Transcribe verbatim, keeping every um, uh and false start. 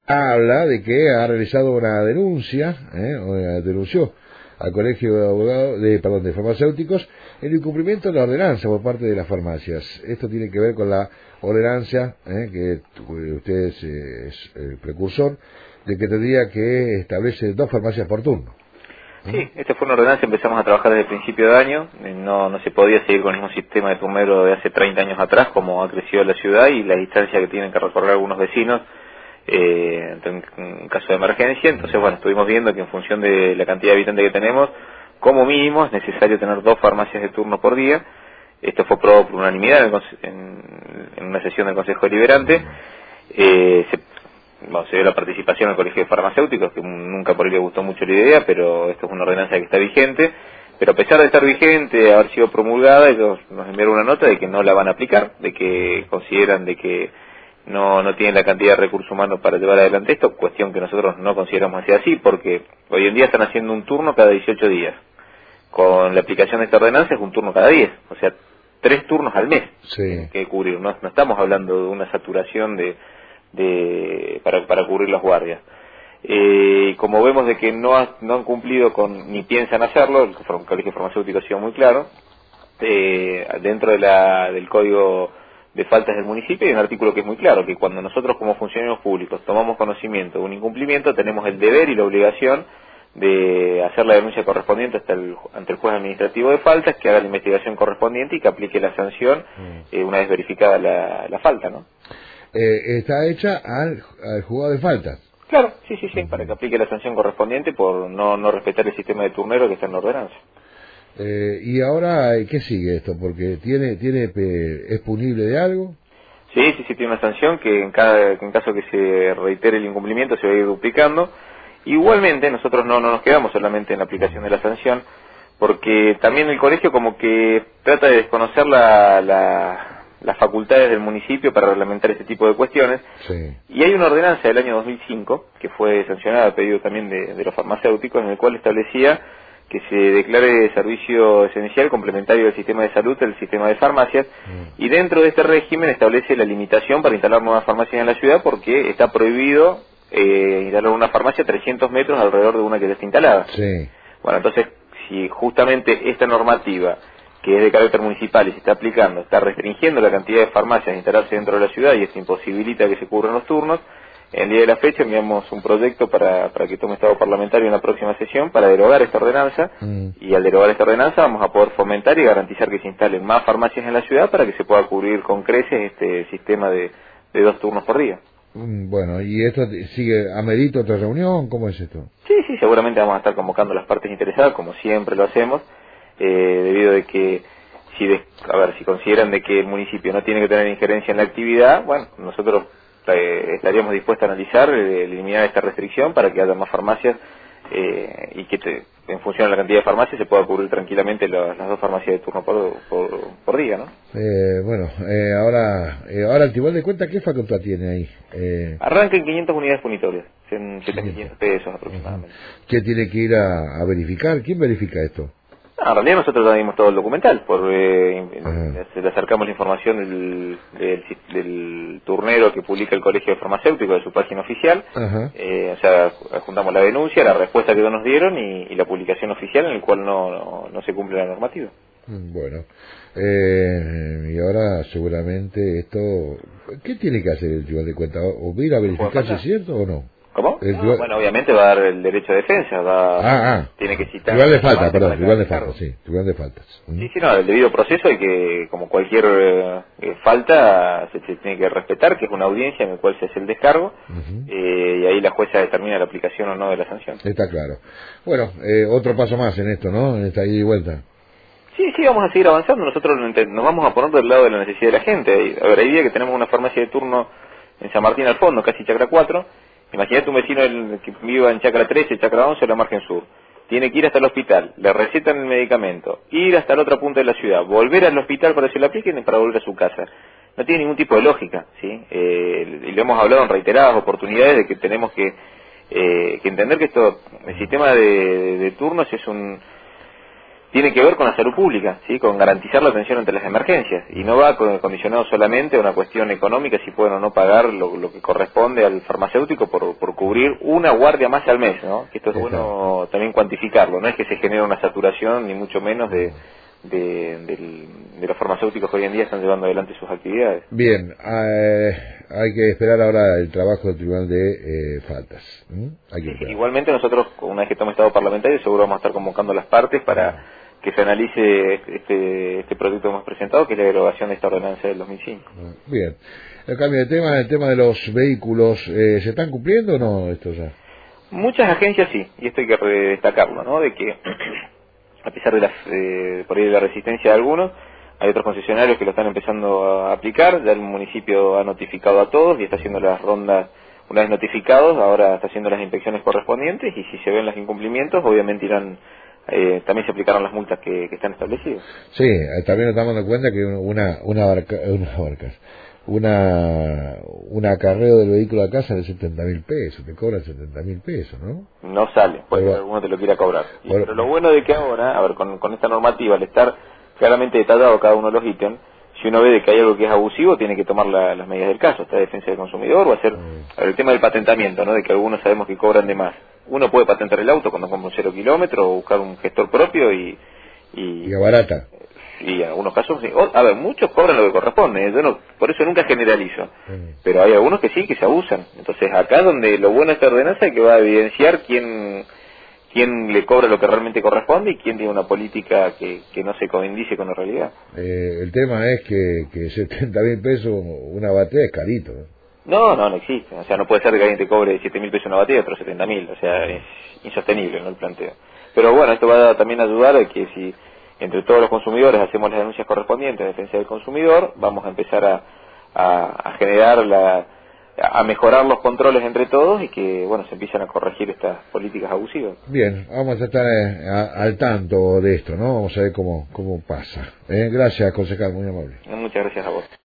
habla de que ha realizado una denuncia, ¿eh? o, eh, denunció al Colegio de Abogados, de, perdón, de Farmacéuticos, el incumplimiento de la ordenanza por parte de las farmacias. Esto tiene que ver con la ordenanza, ¿eh? que usted es, eh, es el precursor, de que tendría que establece dos farmacias por turno. ¿Eh? Sí, esta fue una ordenanza, empezamos a trabajar desde el principio de año, no, no se podía seguir con el mismo sistema de turnero de hace treinta años atrás, como ha crecido la ciudad y la distancia que tienen que recorrer algunos vecinos, eh, en caso de emergencia. Entonces, bueno, estuvimos viendo que en función de la cantidad de habitantes que tenemos, como mínimo es necesario tener dos farmacias de turno por día. Esto fue aprobado por unanimidad en, en, en una sesión del Consejo Deliberante. Eh, se, bueno, se dio la participación del Colegio de Farmacéuticos, que nunca por ahí le gustó mucho la idea, pero esto es una ordenanza que está vigente. Pero a pesar de estar vigente, haber sido promulgada, ellos nos enviaron una nota de que no la van a aplicar, de que consideran de que no no tienen la cantidad de recursos humanos para llevar adelante esto, cuestión que nosotros no consideramos así, así porque hoy en día están haciendo un turno cada dieciocho días. Con la aplicación de esta ordenanza es un turno cada diez, o sea, tres turnos al mes Sí. que cubrir. No, no estamos hablando de una saturación de, de para, para cubrir las guardias. Eh, como vemos de que no, ha, no han cumplido con ni piensan hacerlo, el Colegio Farmacéutico ha sido muy claro, eh, dentro de la, del Código de Faltas del municipio hay un artículo que es muy claro, que cuando nosotros como funcionarios públicos tomamos conocimiento de un incumplimiento, tenemos el deber y la obligación de hacer la denuncia correspondiente hasta el, ante el juez administrativo de faltas, que haga la investigación correspondiente y que aplique la sanción eh, una vez verificada la, la falta, ¿no? Eh, está hecha al, al juzgado de faltas. Claro, sí, sí, sí, para que aplique la sanción correspondiente por no, no respetar el sistema de turnero que está en la ordenanza. Eh, y ahora, ¿qué sigue esto? Porque tiene, tiene, es punible de algo. Sí, sí, sí, tiene una sanción que en, cada, en caso que se reitere el incumplimiento se va a ir duplicando. Igualmente, nosotros no, no nos quedamos solamente en la aplicación de la sanción, porque también el colegio como que trata de desconocer la, la, las facultades del municipio para reglamentar este tipo de cuestiones. Sí. Y hay una ordenanza del año dos mil cinco, que fue sancionada a pedido también de, de los farmacéuticos, en el cual establecía que se declare servicio esencial complementario del sistema de salud el sistema de farmacias, mm. y dentro de este régimen establece la limitación para instalar nuevas farmacias en la ciudad, porque está prohibido eh, instalar una farmacia a trescientos metros alrededor de una que ya está instalada. Sí. Bueno, entonces, si justamente esta normativa, que es de carácter municipal y se está aplicando, está restringiendo la cantidad de farmacias a instalarse dentro de la ciudad y esto imposibilita que se cubran los turnos, en el día de la fecha enviamos un proyecto para, para que tome estado parlamentario en la próxima sesión para derogar esta ordenanza, mm. y al derogar esta ordenanza vamos a poder fomentar y garantizar que se instalen más farmacias en la ciudad para que se pueda cubrir con creces este sistema de, de dos turnos por día. Bueno, ¿y esto sigue a medito otra reunión? ¿Cómo es esto? Sí, sí, seguramente vamos a estar convocando a las partes interesadas, como siempre lo hacemos, eh, debido de que si de, a ver, si consideran de que el municipio no tiene que tener injerencia en la actividad, bueno, nosotros eh, estaríamos dispuestos a analizar, eh, eliminar esta restricción para que haya más farmacias eh, y que te, en función de la cantidad de farmacias se pueda cubrir tranquilamente las, las dos farmacias de turno por, por, por día, ¿no? Eh, bueno, eh, ahora, eh, ahora el tribunal de cuenta, ¿qué facultad tiene ahí? Eh... Arranca en quinientas unidades punitorias, en siete mil quinientos pesos aproximadamente. ¿Qué tiene que ir a, a verificar? ¿Quién verifica esto? No, en realidad nosotros ya dimos todo el documental, por, eh, le acercamos la información del, del, del turnero que publica el Colegio de Farmacéuticos de su página oficial, eh, o sea, juntamos la denuncia, la respuesta que nos dieron y, y la publicación oficial en el cual no, no, no se cumple la normativa. Bueno, eh, y ahora seguramente esto, ¿qué tiene que hacer el tribunal de cuentas? ¿O ir a verificar si es cierto o no? ¿Cómo? El, no, bueno, obviamente va a dar el derecho de defensa, va, ah, ah, tiene que citar... Tribunal de faltas, perdón, tribunal de faltas, sí, tribunal de faltas. ¿Mm? Sí, sí, no, el debido proceso hay que, como cualquier eh, falta, se, se tiene que respetar, que es una audiencia en la cual se hace el descargo, uh-huh. eh, y ahí la jueza determina la aplicación o no de la sanción. Está claro. Bueno, eh, otro paso más en esto, ¿no? En esta ida y vuelta. Sí, sí, vamos a seguir avanzando, nosotros nos vamos a poner del lado de la necesidad de la gente. A ver, hay días que tenemos una farmacia de turno en San Martín al fondo, casi Chacra cuatro. Imagínate un vecino el que viva en Chacra trece, Chacra once o la margen sur. Tiene que ir hasta el hospital, le recetan el medicamento, ir hasta la otra punta de la ciudad, volver al hospital para que se lo apliquen y para volver a su casa. No tiene ningún tipo de lógica, ¿sí? Eh, y lo hemos hablado en reiteradas oportunidades de que tenemos que, eh, que entender que esto, el sistema de, de, de turnos es un... tiene que ver con la salud pública, ¿sí? Con garantizar la atención ante las emergencias, y no va condicionado solamente a una cuestión económica, si pueden o no pagar lo, lo que corresponde al farmacéutico por, por cubrir una guardia más al mes, ¿no? Que esto es Exacto. bueno también cuantificarlo, no es que se genere una saturación, ni mucho menos de, de, del, de los farmacéuticos que hoy en día están llevando adelante sus actividades. Bien, eh, hay que esperar ahora el trabajo del Tribunal de eh, Faltas. ¿Mm? Hay que esperar. Igualmente nosotros, una vez que tome estado parlamentario, seguro vamos a estar convocando a las partes para que se analice este, este proyecto que hemos presentado, que es la derogación de esta ordenanza del dos mil cinco. Bien. El cambio de tema, el tema de los vehículos, eh, ¿se están cumpliendo o no esto ya? Muchas agencias sí, y esto hay que destacarlo, ¿no? De que a pesar de, las, eh, por ahí de la resistencia de algunos, hay otros concesionarios que lo están empezando a aplicar. Ya el municipio ha notificado a todos y está haciendo las rondas. Una vez notificados, ahora está haciendo las inspecciones correspondientes, y si se ven los incumplimientos, obviamente irán, eh, también se aplicarán las multas que, que están establecidas. Sí, eh, también nos estamos dando cuenta que una una barca, una barcas, una un acarreo del vehículo a casa de setenta mil pesos, te cobran setenta mil pesos, ¿no? No sale, puede Pero, que alguno te lo quiera cobrar. Y, pero, pero lo bueno de que ahora, a ver, con, con esta normativa, al estar claramente detallado cada uno de los ítems, si uno ve de que hay algo que es abusivo, tiene que tomar la, las medidas del caso, está defensa del consumidor, o hacer a ver, el tema del patentamiento, ¿no? De que algunos sabemos que cobran de más. Uno puede patentar el auto cuando compra un cero kilómetro, o buscar un gestor propio y... Y, y abarata. Y en algunos casos, sí. O, a ver, muchos cobran lo que corresponde, ¿eh? Yo no, por eso nunca generalizo, Mm. pero hay algunos que sí, que se abusan. Entonces acá donde lo bueno de esta ordenanza es que va a evidenciar quién quién le cobra lo que realmente corresponde y quién tiene una política que, que no se coincide con la realidad. Eh, el tema es que, que setenta mil pesos una batería es carito, ¿no? No, no, no existe. O sea, no puede ser que alguien te cobre siete mil pesos una batería y otro setenta mil. O sea, es insostenible, ¿no? El planteo. Pero bueno, esto va a también ayudar a que si entre todos los consumidores hacemos las denuncias correspondientes a defensa del consumidor, vamos a empezar a, a, a generar la... a mejorar los controles entre todos, y que, bueno, se empiezan a corregir estas políticas abusivas. Bien, vamos a estar eh, a, al tanto de esto, ¿no? Vamos a ver cómo, cómo pasa. Eh, gracias, concejal, muy amable. Muchas gracias a vos.